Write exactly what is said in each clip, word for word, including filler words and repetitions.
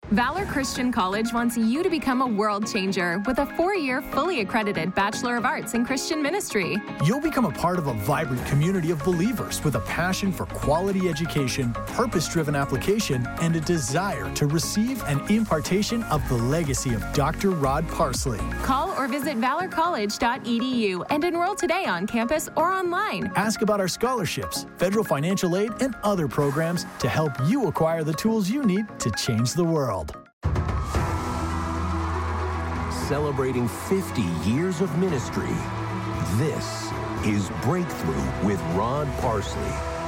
Valor Christian College wants you to become a world changer with a four-year, fully accredited Bachelor of Arts in Christian Ministry. You'll become a part of a vibrant community of believers with a passion for quality education, purpose-driven application, and a desire to receive an impartation of the legacy of Doctor Rod Parsley. Call or visit valor college dot e d u and enroll today on campus or online. Ask about our scholarships, federal financial aid, and other programs to help you acquire the tools you need to change the world. Celebrating fifty years of ministry, this is Breakthrough with Rod Parsley.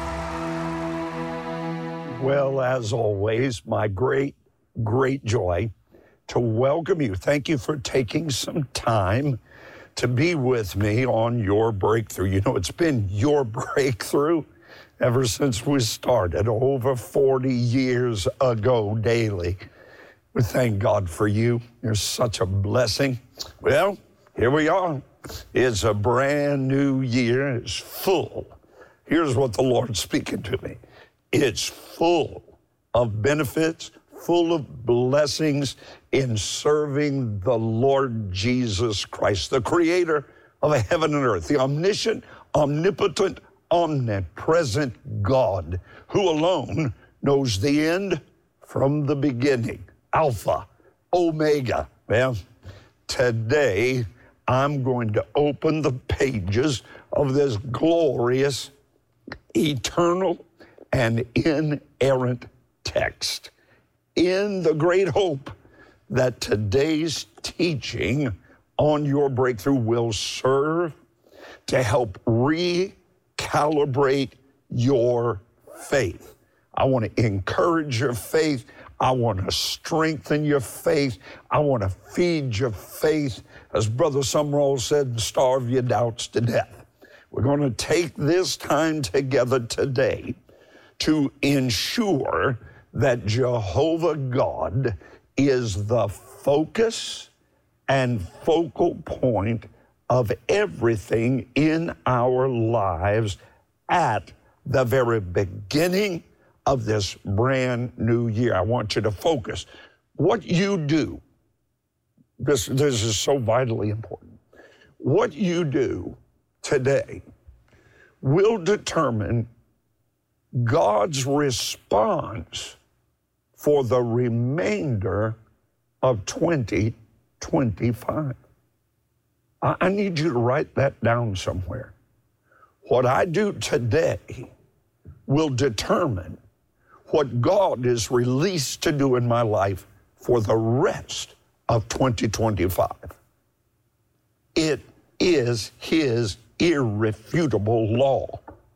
Well, as always, my great, great joy to welcome you. Thank you for taking some time to be with me on your breakthrough. You know, it's been your breakthrough ever since we started over forty years ago daily. We thank God for you. You're such a blessing. Well, here we are. It's a brand new year. It's full. Here's what the Lord's speaking to me. It's full of benefits, full of blessings in serving the Lord Jesus Christ, the creator of heaven and earth, the omniscient, omnipotent, omnipresent God, who alone knows the end from the beginning. Alpha, Omega. Well, today I'm going to open the pages of this glorious, eternal, and inerrant text in the great hope that today's teaching on your breakthrough will serve to help recalibrate your faith. I want to encourage your faith. I want to strengthen your faith. I want to feed your faith. As Brother Sumrall said, starve your doubts to death. We're going to take this time together today to ensure that Jehovah God is the focus and focal point of everything in our lives at the very beginning of this brand new year. I want you to focus. What you do, this, this is so vitally important. What you do today will determine God's response for the remainder of twenty twenty-five. I, I need you to write that down somewhere. What I do today will determine what God is released to do in my life for the rest of twenty twenty-five. It is His irrefutable law,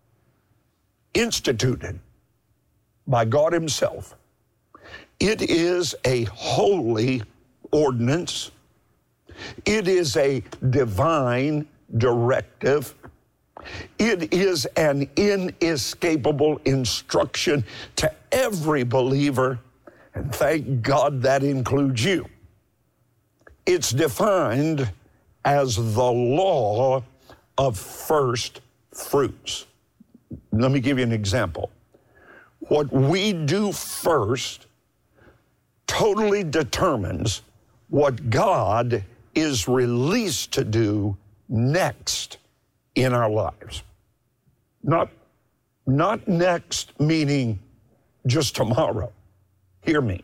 instituted by God Himself. It is a holy ordinance. It is a divine directive. It is an inescapable instruction to every believer, and thank God that includes you. It's defined as the law of first fruits. Let me give you an example. What we do first totally determines what God is released to do next in our lives. Not, not next meaning just tomorrow. Hear me.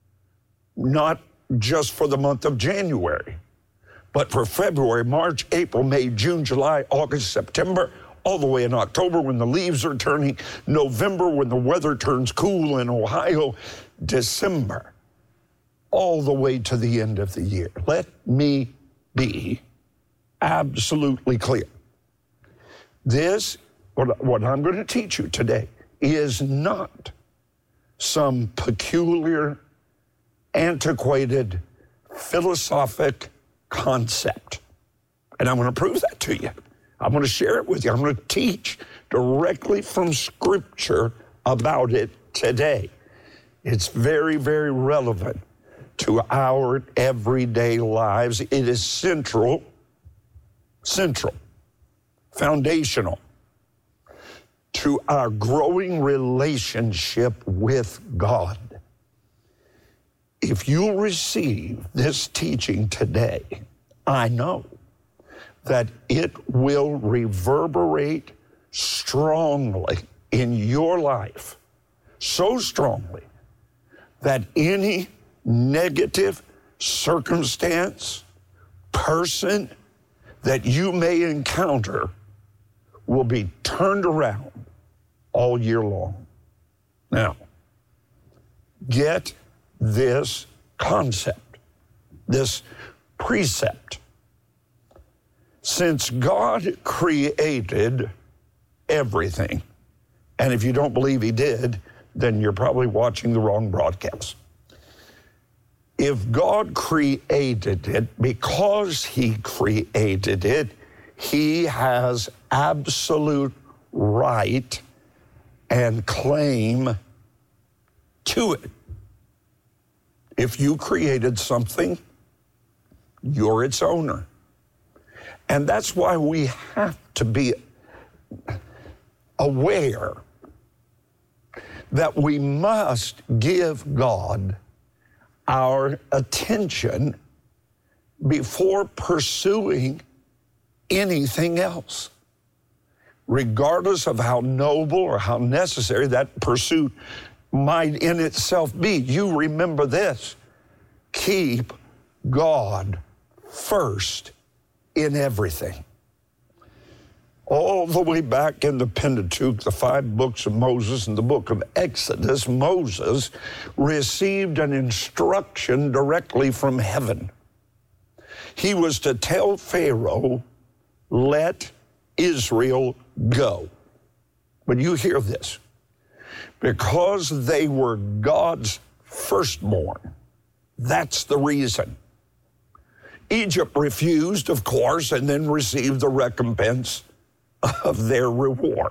Not just for the month of January, but for February, March, April, May, June, July, August, September, all the way in October when the leaves are turning, November when the weather turns cool in Ohio, December, all the way to the end of the year. Let me be absolutely clear. This, what, what I'm going to teach you today, is not some peculiar, antiquated, philosophic concept. And I'm going to prove that to you. I'm going to share it with you. I'm going to teach directly from Scripture about it today. It's very, very relevant to our everyday lives. It is central, central, foundational to our growing relationship with God. if you receive this teaching today, I know that it will reverberate strongly in your life, so strongly that any negative circumstance, person that you may encounter will be turned around all year long. Now, get this concept, this precept. Since God created everything, and if you don't believe he did, then you're probably watching the wrong broadcast. If God created it, because he created it, he has absolute right and claim to it. If you created something, you're its owner. And that's why we have to be aware that we must give God our attention before pursuing anything else, regardless of how noble or how necessary that pursuit might in itself be. You remember this: keep God first in everything. All the way back in the Pentateuch, the five books of Moses and the book of Exodus, Moses received an instruction directly from heaven. He was to tell Pharaoh, let Israel go. But you hear this: because they were God's firstborn. That's the reason. Egypt refused, of course, and then received the recompense of their reward.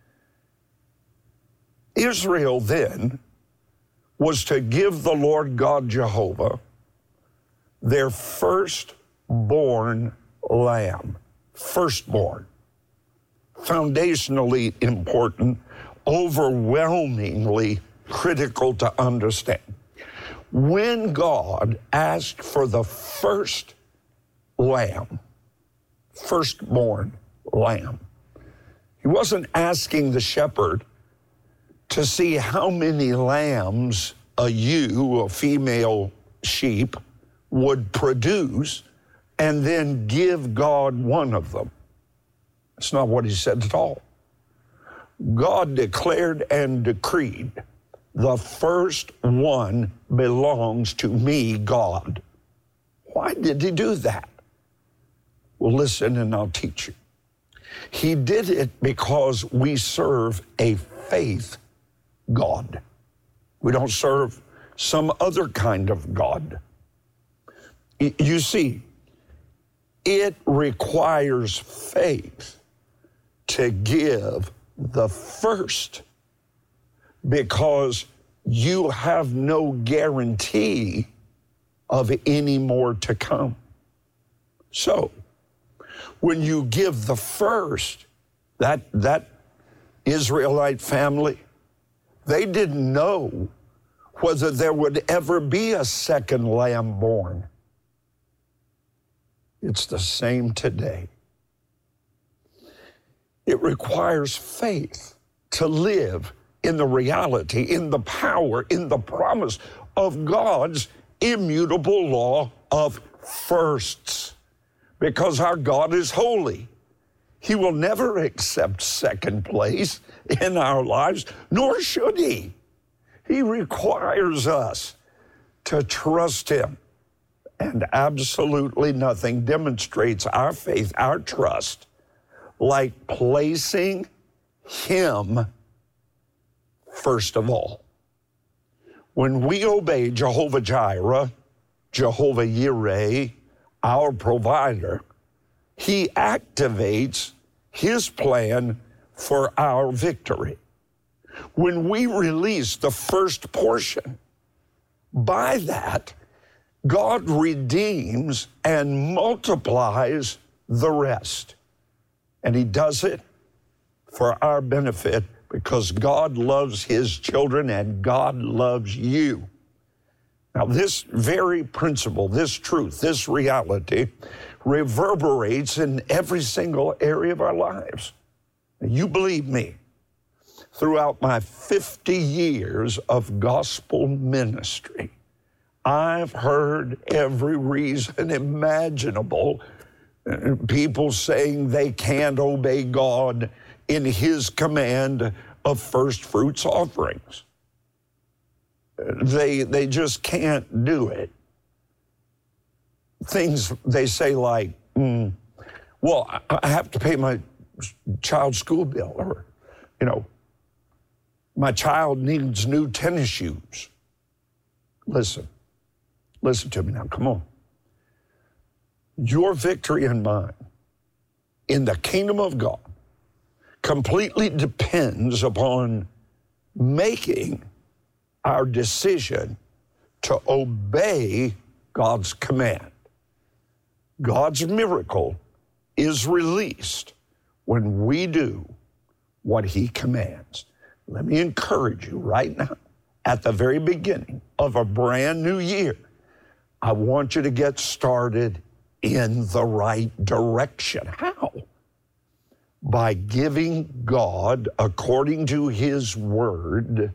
Israel then was to give the Lord God Jehovah their firstborn lamb. Firstborn. Foundationally important, overwhelmingly critical to understand. When God asked for the first lamb, firstborn lamb, he wasn't asking the shepherd to see how many lambs a ewe, a female sheep, would produce and then give God one of them. That's not what he said at all. God declared and decreed, the first one belongs to me, God. Why did he do that? Well, listen and I'll teach you. He did it because we serve a faith God. We don't serve some other kind of God. You see, it requires faith to give the first, because you have no guarantee of any more to come. So, when you give the first, that, that Israelite family, they didn't know whether there would ever be a second lamb born. It's the same today. It requires faith to live in the reality, in the power, in the promise of God's immutable law of firsts. Because our God is holy. He will never accept second place in our lives, nor should he. He requires us to trust him. And absolutely nothing demonstrates our faith, our trust, like placing him first of all. When we obey Jehovah Jireh, Jehovah Yireh, our provider, he activates his plan for our victory. When we release the first portion, by that, God redeems and multiplies the rest. And he does it for our benefit because God loves his children and God loves you. Now, this very principle, this truth, this reality reverberates in every single area of our lives. You believe me, throughout my fifty years of gospel ministry, I've heard every reason imaginable. People saying they can't obey God in His command of first fruits offerings. They, they just can't do it. Things they say like, mm, well, I have to pay my child's school bill, or, you know, my child needs new tennis shoes. Listen, listen to me now, come on. Your victory and mine in the kingdom of God completely depends upon making our decision to obey God's command. God's miracle is released when we do what He commands. Let me encourage you right now, at the very beginning of a brand new year, I want you to get started in the right direction. How? By giving God, according to His word,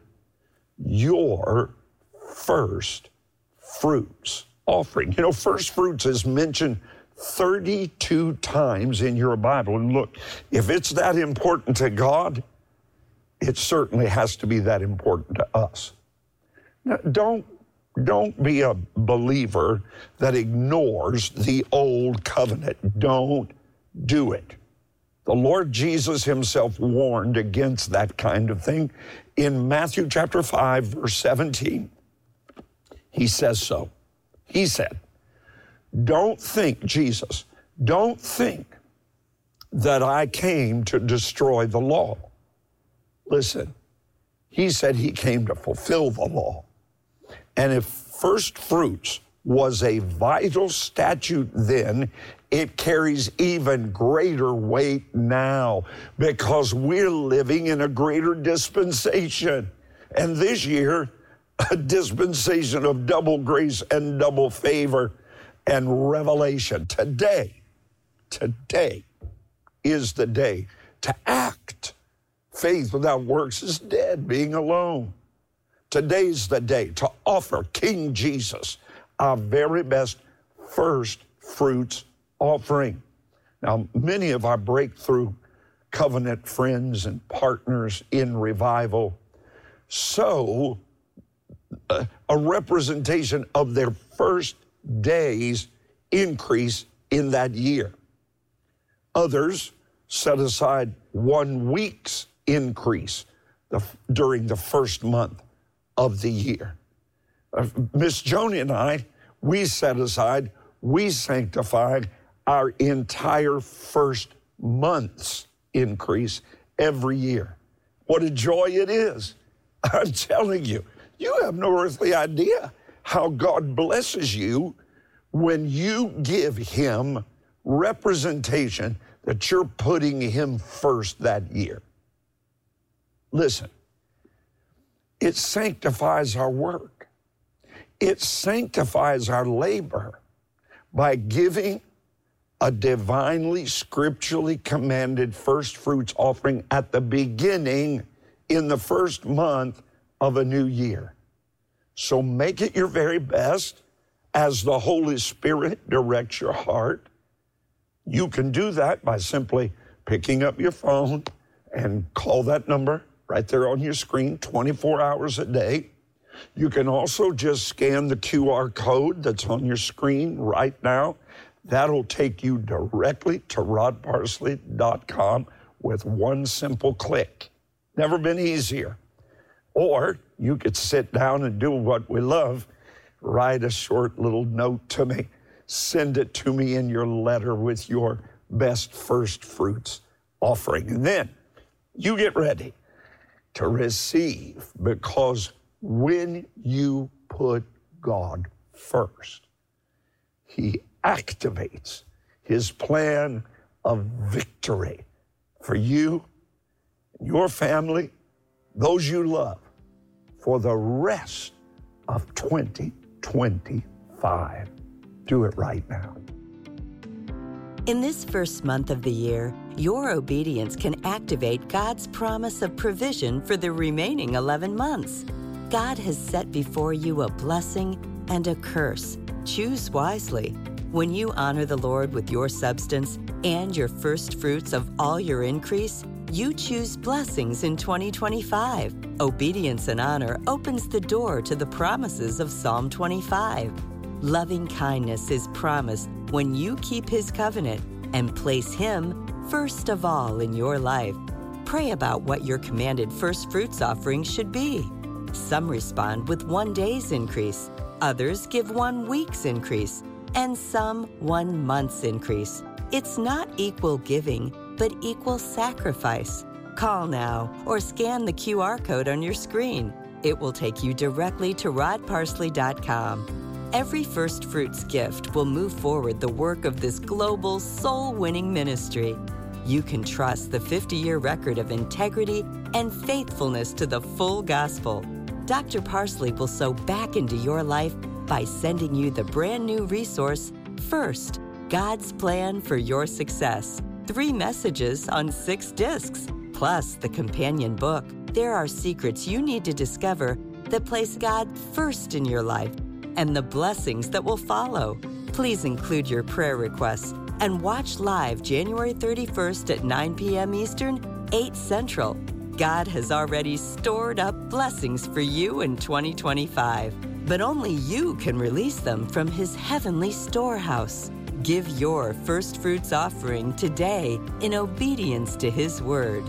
your first fruits offering. You know, first fruits is mentioned thirty-two times in your Bible. And look, if it's that important to God, it certainly has to be that important to us. Now, don't, don't be a believer that ignores the old covenant. Don't do it. The Lord Jesus Himself warned against that kind of thing. In Matthew chapter five, verse seventeen, He says so. He said, don't think, Jesus, don't think that I came to destroy the law. Listen, He said He came to fulfill the law. And if first fruits was a vital statute then, it carries even greater weight now, because we're living in a greater dispensation. And this year, a dispensation of double grace and double favor and revelation. Today, today is the day to act. Faith without works is dead, being alone. Today's the day to offer King Jesus our very best first fruits offering. Now, many of our breakthrough covenant friends and partners in revival sow a, a representation of their first day's increase in that year. Others set aside one week's increase the, during the first month of the year. Uh, Miss Joni and I, we set aside, we sanctified our entire first month's increase every year. What a joy it is. I'm telling you, you have no earthly idea how God blesses you when you give Him representation that you're putting Him first that year. Listen, it sanctifies our work. It sanctifies our labor by giving a divinely, scripturally commanded first fruits offering at the beginning in the first month of a new year. So make it your very best as the Holy Spirit directs your heart. You can do that by simply picking up your phone and call that number right there on your screen twenty-four hours a day. You can also just scan the Q R code that's on your screen right now. That'll take you directly to rod parsley dot com with one simple click. Never been easier. Or you could sit down and do what we love, write a short little note to me, send it to me in your letter with your best first fruits offering. And then you get ready to receive, because when you put God first, He activates His plan of victory for you, your family, those you love, for the rest of twenty twenty-five. Do it right now. In this first month of the year, your obedience can activate God's promise of provision for the remaining eleven months. God has set before you a blessing and a curse. Choose wisely. When you honor the Lord with your substance and your first fruits of all your increase, you choose blessings in twenty twenty-five. Obedience and honor opens the door to the promises of Psalm twenty-five. Loving kindness is promised when you keep His covenant and place Him first of all in your life. Pray about what your commanded first fruits offering should be. Some respond with one day's increase, others give one week's increase, and some one month's increase. It's not equal giving, but equal sacrifice. Call now or scan the Q R code on your screen. It will take you directly to rod parsley dot com. Every first fruits gift will move forward the work of this global soul-winning ministry. You can trust the fifty-year record of integrity and faithfulness to the full gospel. Doctor Parsley will sow back into your life by sending you the brand new resource, First, God's Plan for Your Success. Three messages on six discs, plus the companion book. There are secrets you need to discover that place God first in your life and the blessings that will follow. Please include your prayer requests and watch live January thirty-first at nine p.m. Eastern, eight Central. God has already stored up blessings for you in twenty twenty-five, but only you can release them from His heavenly storehouse. Give your first fruits offering today in obedience to His word.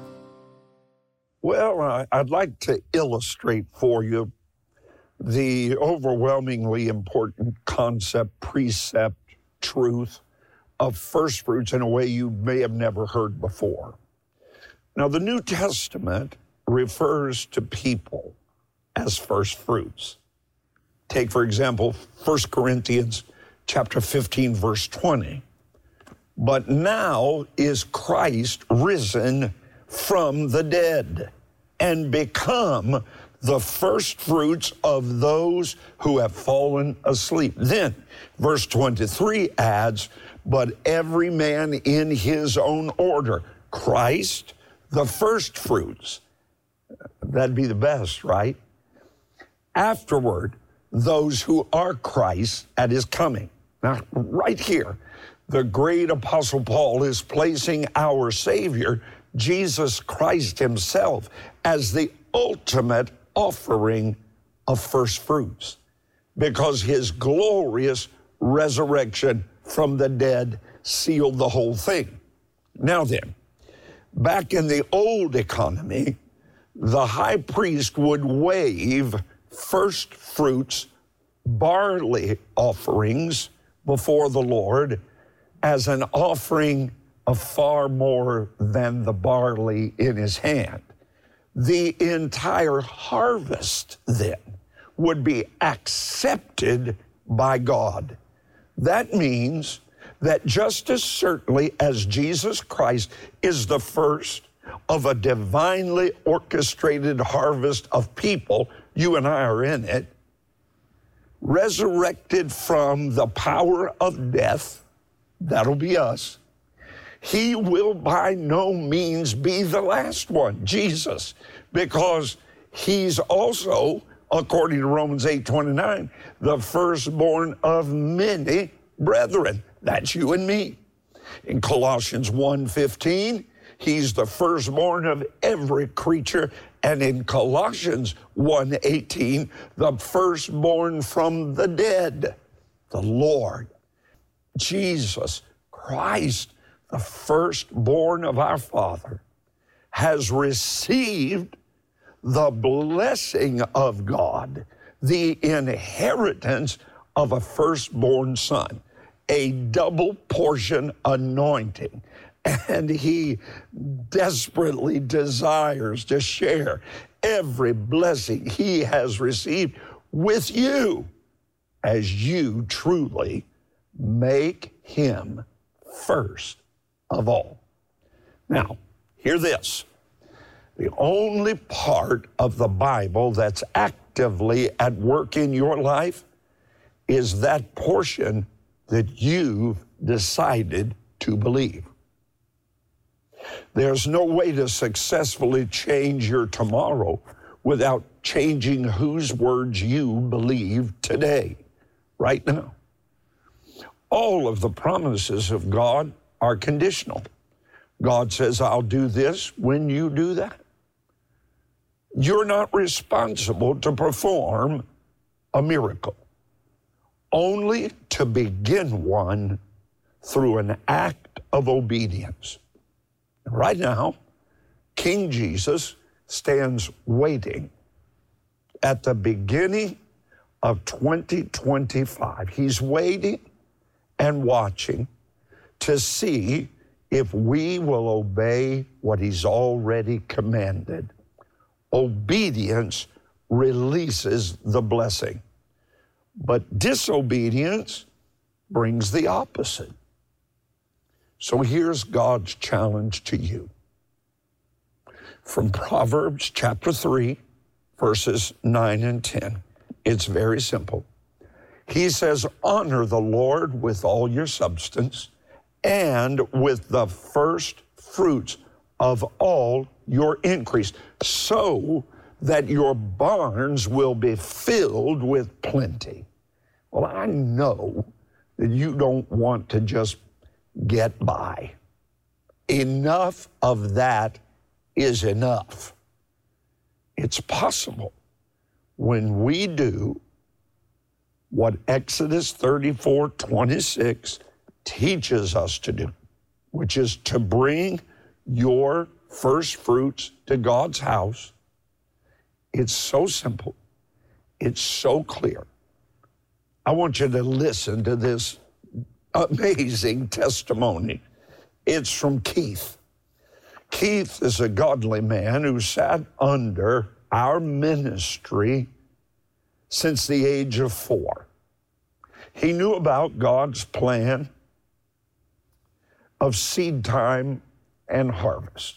Well, I'd like to illustrate for you the overwhelmingly important concept, precept, truth of first fruits in a way you may have never heard before. Now, the New Testament refers to people as first fruits. Take, for example, First Corinthians chapter fifteen, verse twenty. But now is Christ risen from the dead and become the first fruits of those who have fallen asleep. Then, verse twenty-three adds, but every man in his own order. Christ, the first fruits. That'd be the best, right? Afterward, those who are Christ at His coming. Now, right here, the great Apostle Paul is placing our Savior, Jesus Christ Himself, as the ultimate offering of first fruits, because His glorious resurrection from the dead sealed the whole thing. Now then, back in the old economy, the high priest would wave first fruits, barley offerings before the Lord as an offering of far more than the barley in his hand. The entire harvest then would be accepted by God. That means that just as certainly as Jesus Christ is the first of a divinely orchestrated harvest of people, you and I are in it, resurrected from the power of death, that'll be us, He will by no means be the last one, Jesus, because He's also, according to Romans eight twenty-nine, the firstborn of many brethren. That's you and me. In Colossians one fifteen, He's the firstborn of every creature. And in Colossians one eighteen, the firstborn from the dead, the Lord, Jesus Christ, the firstborn of our Father, has received the blessing of God, the inheritance of a firstborn son, a double portion anointing. And he desperately desires to share every blessing he has received with you as you truly make him first of all. Now, hear this. The only part of the Bible that's actively at work in your life is that portion that you've decided to believe. There's no way to successfully change your tomorrow without changing whose words you believe today, right now. All of the promises of God are conditional. God says, I'll do this when you do that. You're not responsible to perform a miracle, only to begin one through an act of obedience. Right now, King Jesus stands waiting at the beginning of twenty twenty-five. He's waiting and watching to see if we will obey what he's already commanded. Obedience releases the blessing, but disobedience brings the opposite. So here's God's challenge to you. From Proverbs chapter three, verses nine and ten. It's very simple. He says, honor the Lord with all your substance and with the first fruits of all your increase, so that your barns will be filled with plenty. Well, I know that you don't want to just get by. Enough of that is enough. It's possible when we do what Exodus thirty-four twenty-six teaches us to do, which is to bring your first fruits to God's house. It's so simple. It's so clear. I want you to listen to this amazing testimony. It's from Keith. Keith is a godly man who sat under our ministry since the age of four. He knew about God's plan of seed time and harvest.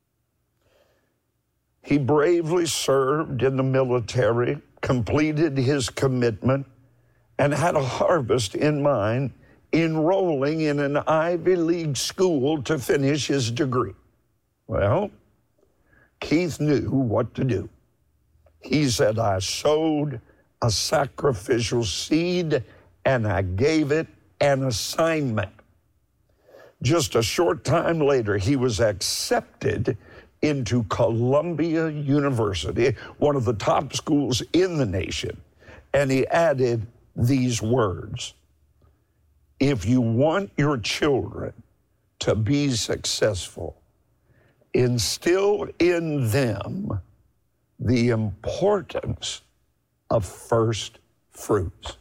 He bravely served in the military, completed his commitment, and had a harvest in mind, enrolling in an Ivy League school to finish his degree. Well, Keith knew what to do. He said, I sowed a sacrificial seed and I gave it an assignment. Just a short time later, he was accepted into Columbia University, one of the top schools in the nation, and he added these words: if you want your children to be successful, instill in them the importance of first fruits.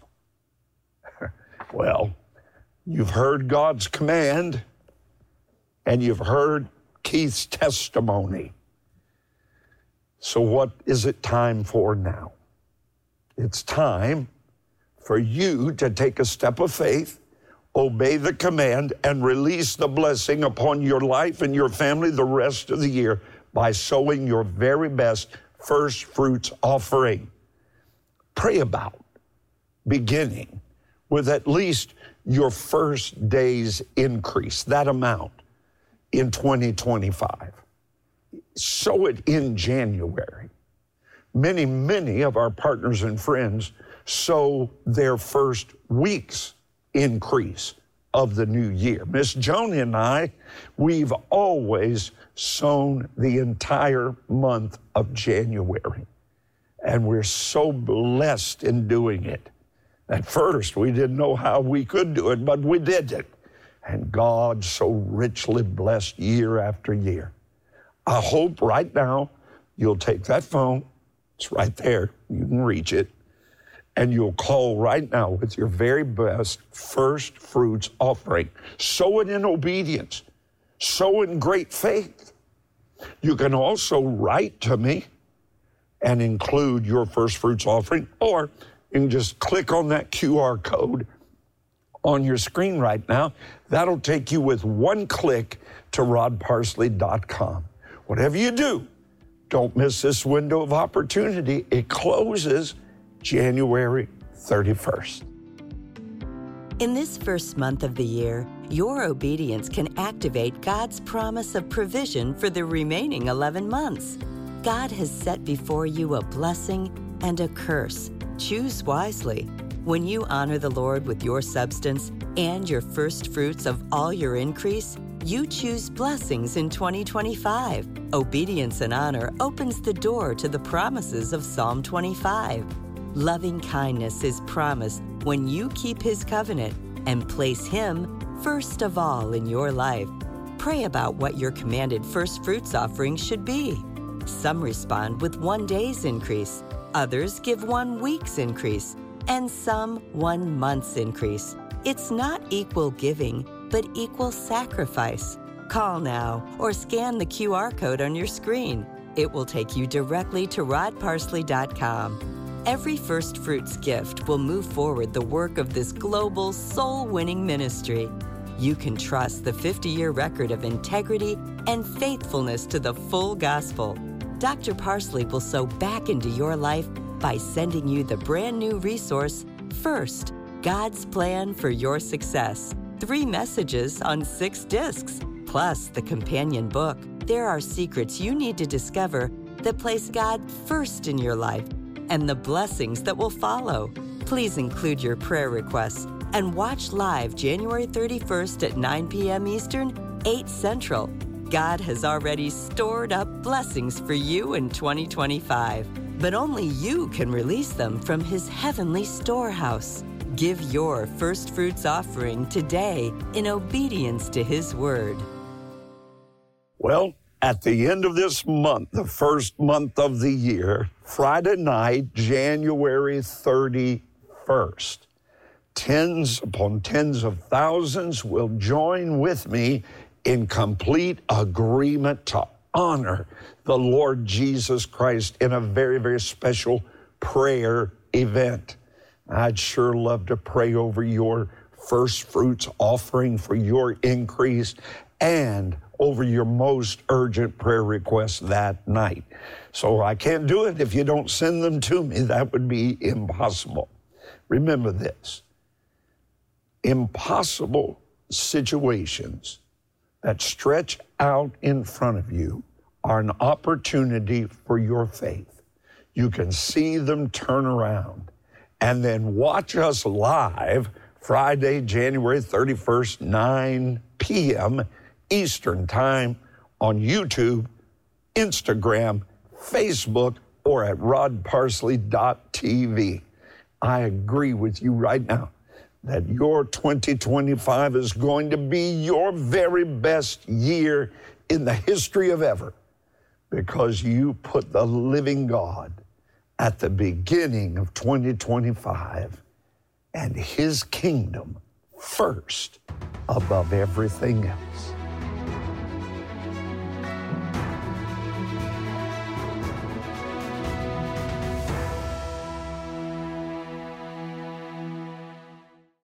Well, you've heard God's command, and you've heard Keith's testimony. So what is it time for now? It's time for you to take a step of faith, obey the command, and release the blessing upon your life and your family the rest of the year by sowing your very best first fruits offering. Pray about beginning with at least your first day's increase, that amount, in twenty twenty-five. Sow it in January. Many, many of our partners and friends sow their first week's increase of the new year. Miss Joni and I, we've always sown the entire month of January, and we're so blessed in doing it. At first, we didn't know how we could do it, but we did it. And God so richly blessed year after year. I hope right now you'll take that phone, it's right there, you can reach it, and you'll call right now with your very best first fruits offering. Sow it in obedience. Sow in great faith. You can also write to me and include your first fruits offering, or you can just click on that Q R code on your screen right now. That'll take you with one click to rod parsley dot com. Whatever you do, don't miss this window of opportunity. It closes January thirty-first. In this first month of the year, your obedience can activate God's promise of provision for the remaining eleven months. God has set before you a blessing and a curse. Choose wisely. When you honor the Lord with your substance and your first fruits of all your increase, you choose blessings in twenty twenty-five. Obedience and honor opens the door to the promises of Psalm twenty-five. Loving kindness is promised when you keep His covenant and place Him first of all in your life. Pray about what your commanded first fruits offering should be. Some respond with one day's increase, others give one week's increase, and some one month's increase. It's not equal giving, but equal sacrifice. Call now or scan the Q R code on your screen. It will take you directly to rod parsley dot com. Every first fruits gift will move forward the work of this global soul-winning ministry. You can trust the fifty-year record of integrity and faithfulness to the full gospel. Doctor Parsley will sow back into your life by sending you the brand new resource, First, God's Plan for Your Success. Three messages on six discs, plus the companion book. There are secrets you need to discover that place God first in your life and the blessings that will follow. Please include your prayer requests and watch live January thirty-first at nine p.m. Eastern, eight Central. God has already stored up blessings for you in twenty twenty-five, but only you can release them from His heavenly storehouse. Give your first fruits offering today in obedience to His word. Well, at the end of this month, the first month of the year, Friday night, January thirty-first, tens upon tens of thousands will join with me in complete agreement to honor the Lord Jesus Christ in a very, very special prayer event. I'd sure love to pray over your first fruits offering for your increase and over your most urgent prayer requests that night. So I can't do it if you don't send them to me. That would be impossible. Remember this: impossible situations that stretch out in front of you are an opportunity for your faith. You can see them turn around and then watch us live Friday, January thirty-first, nine p.m. Eastern Time on YouTube, Instagram, Facebook, or at rod parsley dot t v. I agree with you right now that your twenty twenty-five is going to be your very best year in the history of ever, because you put the living God at the beginning of twenty twenty-five and His kingdom first above everything else.